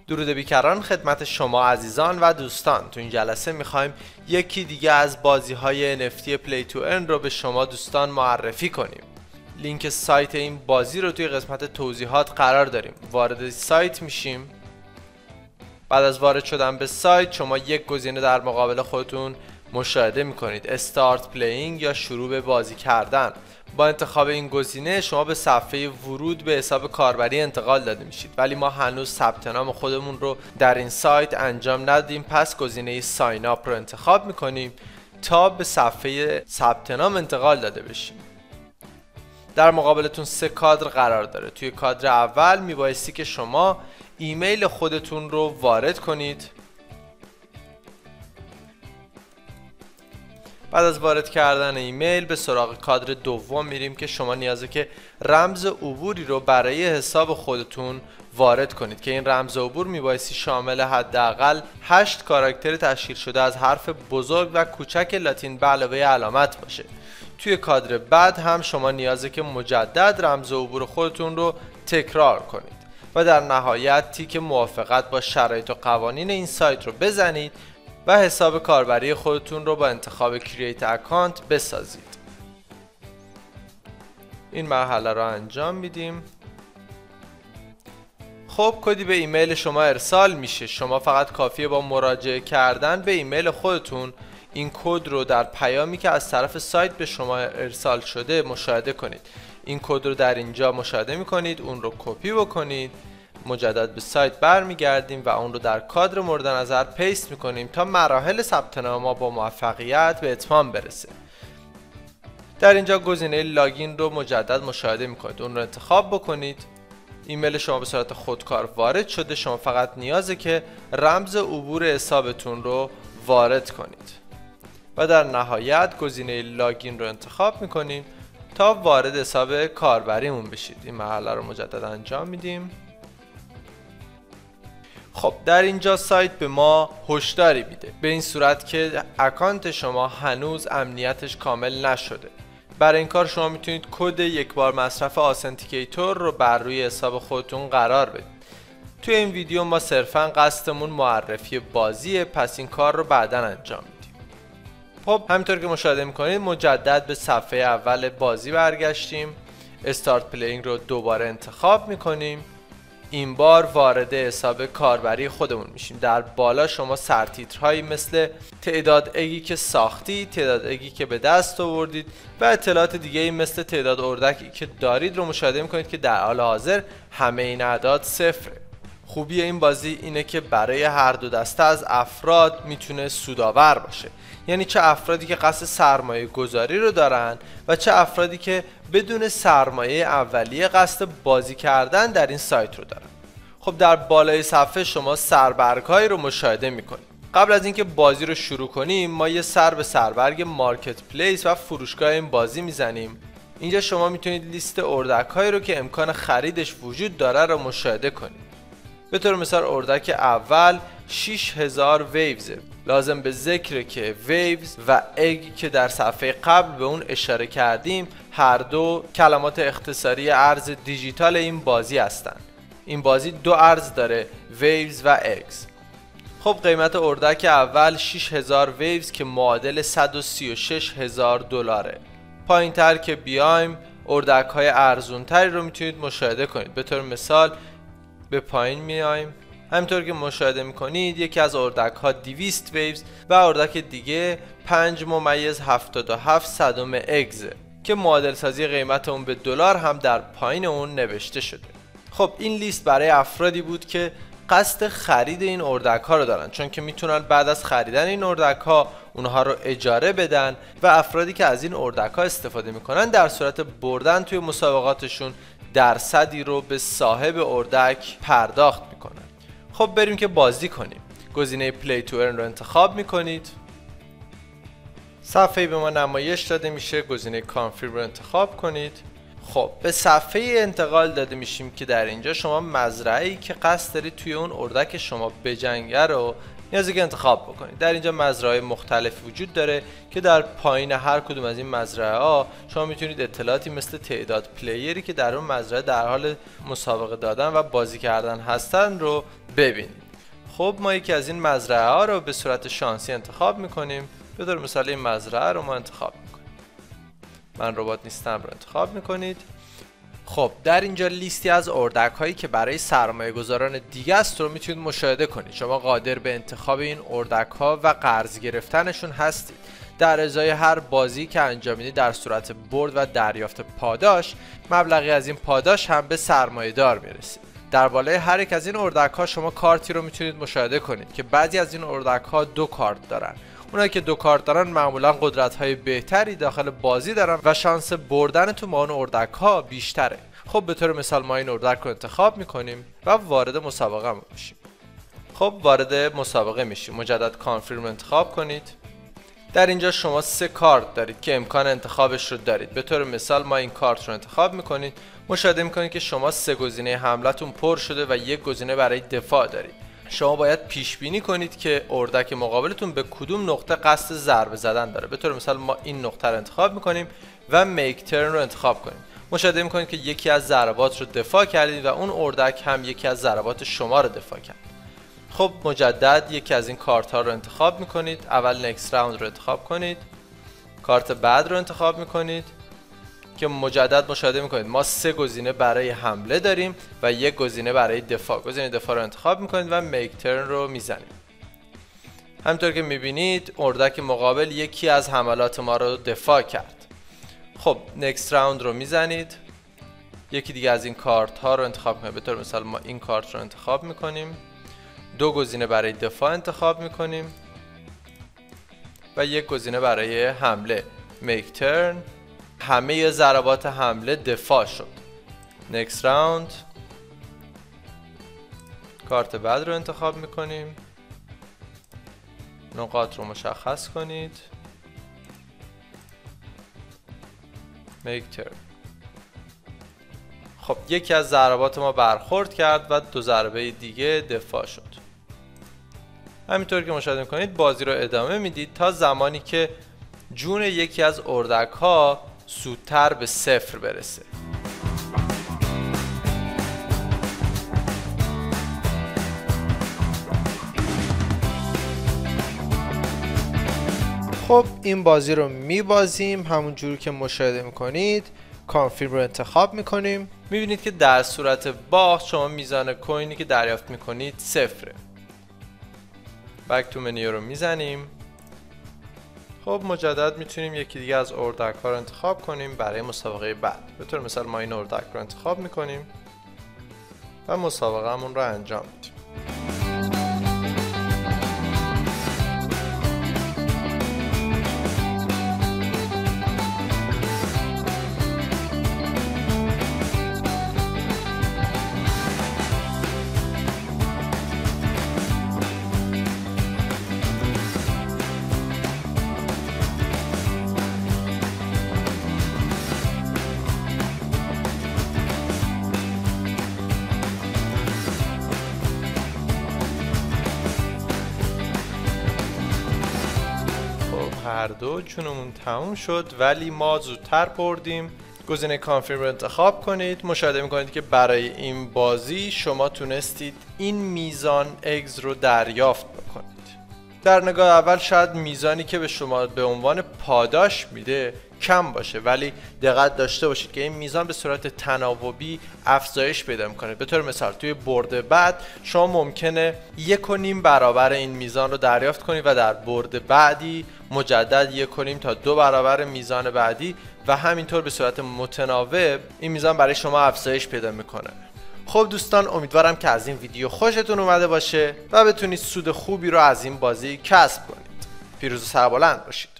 درود بیکران خدمت شما عزیزان و دوستان. تو این جلسه میخوایم یکی دیگه از بازی‌های NFT Play to Earn رو به شما دوستان معرفی کنیم. لینک سایت این بازی رو توی قسمت توضیحات قرار داریم. وارد سایت میشیم. بعد از وارد شدن به سایت شما یک گزینه در مقابل خودتون مشاهده میکنید: استارت پلیینگ یا شروع به بازی کردن. با انتخاب این گزینه شما به صفحه ورود به حساب کاربری انتقال داده میشید، ولی ما هنوز ثبت نام خودمون رو در این سایت انجام ندادیم. پس گزینه ساین اپ رو انتخاب میکنیم تا به صفحه ثبت نام انتقال داده بشیم. در مقابلتون 3 کادر قرار داره. توی کادر اول میبایستی که شما ایمیل خودتون رو وارد کنید. بعد از وارد کردن ایمیل به سراغ کادر دوم میریم که شما نیازه که رمز عبوری رو برای حساب خودتون وارد کنید که این رمز عبور میبایستی شامل حداقل 8 کاراکتر تشکیل شده از حرف بزرگ و کوچک لاتین به علاوه علامت باشه. توی کادر بعد هم شما نیازه که مجدد رمز عبور خودتون رو تکرار کنید و در نهایت تیک موافقت با شرایط و قوانین این سایت رو بزنید و حساب کاربری خودتون رو با انتخاب کرییت اکانت بسازید. این مرحله رو انجام میدیم. خب کدی به ایمیل شما ارسال میشه. شما فقط کافیه با مراجعه کردن به ایمیل خودتون این کد رو در پیامی که از طرف سایت به شما ارسال شده مشاهده کنید. این کد رو در اینجا مشاهده میکنید، اون رو کپی بکنید، مجدد به سایت برمیگردیم و اون رو در کادر مورد نظر پیست میکنیم تا مراحل ثبت نام ما با موفقیت به اتمام برسه. در اینجا گزینه لاگین رو مجدد مشاهده میکنید، اون رو انتخاب بکنید. ایمیل شما به صورت خودکار وارد شده. شما فقط نیازه که رمز عبور حسابتون رو وارد کنید و در نهایت گزینه لاگین رو انتخاب میکنیم تا وارد حساب کاربریمون بشید. این مرحله رو مجدد انجام میدیم. خب در اینجا سایت به ما هشداری میده به این صورت که اکانت شما هنوز امنیتش کامل نشده. برای این کار شما میتونید کد یک بار مصرف آثنتیکیتور رو بر روی حساب خودتون قرار بدید. توی این ویدیو ما صرفا قصدمون معرفی بازیه، پس این کار رو بعداً انجام میدیم. خب همینطور که مشاهده میکنید مجدد به صفحه اول بازی برگشتیم. استارت پلیینگ رو دوباره انتخاب میکنیم. این بار وارد حساب کاربری خودمون میشیم. در بالا شما سرتیترهایی مثل تعداد اگی که ساختید، تعداد اگی که به دست آوردید و اطلاعات دیگه‌ای مثل تعداد اردکی که دارید رو مشاهده میکنید که در حال حاضر همه این اعداد صفره. خوبی این بازی اینه که برای هر دو دسته از افراد میتونه سودآور باشه، یعنی چه افرادی که قصد سرمایه گذاری رو دارن و چه افرادی که بدون سرمایه اولیه قصد بازی کردن در این سایت رو دارن. خب در بالای صفحه شما سربرگ‌هایی رو مشاهده میکنید. قبل از اینکه بازی رو شروع کنیم ما یه سر به سربرگ مارکت پلیس و فروشگاه این بازی میزنیم. اینجا شما میتونید لیست اردک‌هایی رو که امکان خریدش وجود داره رو مشاهده کنید. به طور مثال اردک اول 6000 ویوزه. لازم به ذکره که ویوز و اگ که در صفحه قبل به اون اشاره کردیم هر دو کلمات اختصاری ارز دیجیتال این بازی هستن. این بازی 2 ارز داره، ویوز و اگز. خب قیمت اردک اول 6000 ویوز که معادل 136000 دلاره. پایین تر که بیایم اردک های ارزون تری رو میتونید مشاهده کنید. به طور مثال به پایین میایم، همینطور که مشاهده میکنید یکی از اردک ها 200 ویوز و اردک دیگه 5.77 اگزه که معادل سازی قیمت اون به دلار هم در پایین اون نوشته شده. خب این لیست برای افرادی بود که قصد خرید این اردک ها رو دارن، چون که میتونن بعد از خریدن این اردک ها اونها رو اجاره بدن و افرادی که از این اردک ها استفاده میکنن در صورت بردن توی مسابقاتشون درصدی رو به صاحب اردک پرداخت میکنن. خب بریم که بازی کنیم. گزینه پلی تو ارن رو انتخاب میکنید. صفحه به ما نمایش داده میشه. گزینه کانفیرم رو انتخاب کنید. خب به صفحه انتقال داده میشیم که در اینجا شما مزرعه‌ای که قصد دارید توی اون اردک شما بجنگه رو نیازه که انتخاب بکنید. در اینجا مزرعه مختلف وجود داره که در پایین هر کدوم از این مزرعه ها شما میتونید اطلاعاتی مثل تعداد پلیری که در اون مزرعه در حال مسابقه دادن و بازی کردن هستن رو ببینید. خب ما یکی از این مزرعه ها رو به صورت شانسی انتخاب میکنیم. به طور مثال این مزرعه رو ما انتخاب میکنیم. من ربات نیستم رو انتخاب میکنید. خب در اینجا لیستی از اردک هایی که برای سرمایه گذاران دیگه است رو میتونید مشاهده کنید. شما قادر به انتخاب این اردک ها و قرض گرفتنشون هستید. در ازای هر بازی که انجام میدید در صورت برد و دریافت پاداش، مبلغی از این پاداش هم به سرمایه دار میرسه. در بالای هر یک از این اردک ها شما کارتی رو میتونید مشاهده کنید که بعضی از این اردک ها 2 کارت دارن. اونایی که 2 کارت دارن معمولا قدرت های بهتری داخل بازی دارن و شانس بردن تو با اون اردک ها بیشتره. خب به طور مثال ما این اردک رو انتخاب میکنیم و وارد مسابقه میشیم. خب وارد مسابقه میشیم. مجدد کانفرم انتخاب کنید. در اینجا شما 3 کارت دارید که امکان انتخابش رو دارید. به طور مثال ما این کارت رو انتخاب میکنید. مشاهده میکنید که شما 3 گزینه حملتون پر شده و 1 گزینه برای دفاع دارید. شما باید پیش بینی کنید که اردک مقابلتون به کدوم نقطه قصد ضربه زدن داره. به طور مثال ما این نقطه رو انتخاب میکنیم و میک ترن رو انتخاب کنیم. مشاهده میکنید که یکی از ضربات رو دفاع کردید و اون اردک هم یکی از ضربات شما رو دفاع کرد. خب مجدد یکی از این کارت ها رو انتخاب میکنید. اول نکست راوند رو انتخاب کنید. کارت بعد رو انتخاب میکنید که مجدد مشاهده میکنید ما 3 گزینه برای حمله داریم و 1 گزینه برای دفاع. گزینه دفاع رو انتخاب میکنید و میک ترن رو میزنید. همونطور که میبینید اردک مقابل یکی از حملات ما رو دفاع کرد. خب نکست راوند رو میزنید. یکی دیگه از این کارت ها رو انتخاب کنید. به طور مثال ما این کارت رو انتخاب میکنیم. 2 گزینه برای دفاع انتخاب میکنیم و 1 گزینه برای حمله. میک ترن. همه ضربات حمله دفاع شد. نکست راوند. کارت بعد رو انتخاب میکنیم. نقاط رو مشخص کنید. میک ترن. خب یکی از ضربات ما برخورد کرد و 2 ضربه دیگه دفاع شد. همینطور که مشاهده میکنید بازی رو ادامه میدید تا زمانی که جون یکی از اردک ها زودتر به 0 برسه. خب این بازی رو میبازیم. همون جوری که مشاهده میکنید کانفرم رو انتخاب میکنیم. میبینید که در صورت باخت شما میزان کوینی که دریافت میکنید 0. بک تو منیو رو میزنیم. خب مجدد میتونیم یکی دیگه از اردک ها رو انتخاب کنیم برای مسابقه بعد. به طور مثال ما این اردک رو انتخاب میکنیم و مسابقه همون رو انجام میدیم. هر دو جونمون تموم شد ولی ما زودتر بردیم. گزینه کانفرم رو انتخاب کنید. مشاهده میکنید که برای این بازی شما تونستید این میزان اگز رو دریافت بکنید. در نگاه اول شاید میزانی که به شما به عنوان پاداش میده کم باشه، ولی دقت داشته باشید که این میزان به صورت تناوبی افزایش پیدا میکنه. به طور مثال توی برد بعد شما ممکنه 1.5 برابر این میزان رو دریافت کنید و در برد بعدی مجدد 1.5 تا 2 برابر میزان بعدی و همینطور به صورت متناوب این میزان برای شما افزایش پیدا میکنه. خب دوستان امیدوارم که از این ویدیو خوشتون اومده باشه و بتونید سود خوبی رو از این بازی کسب کنید. پیروز و سربلند باشید.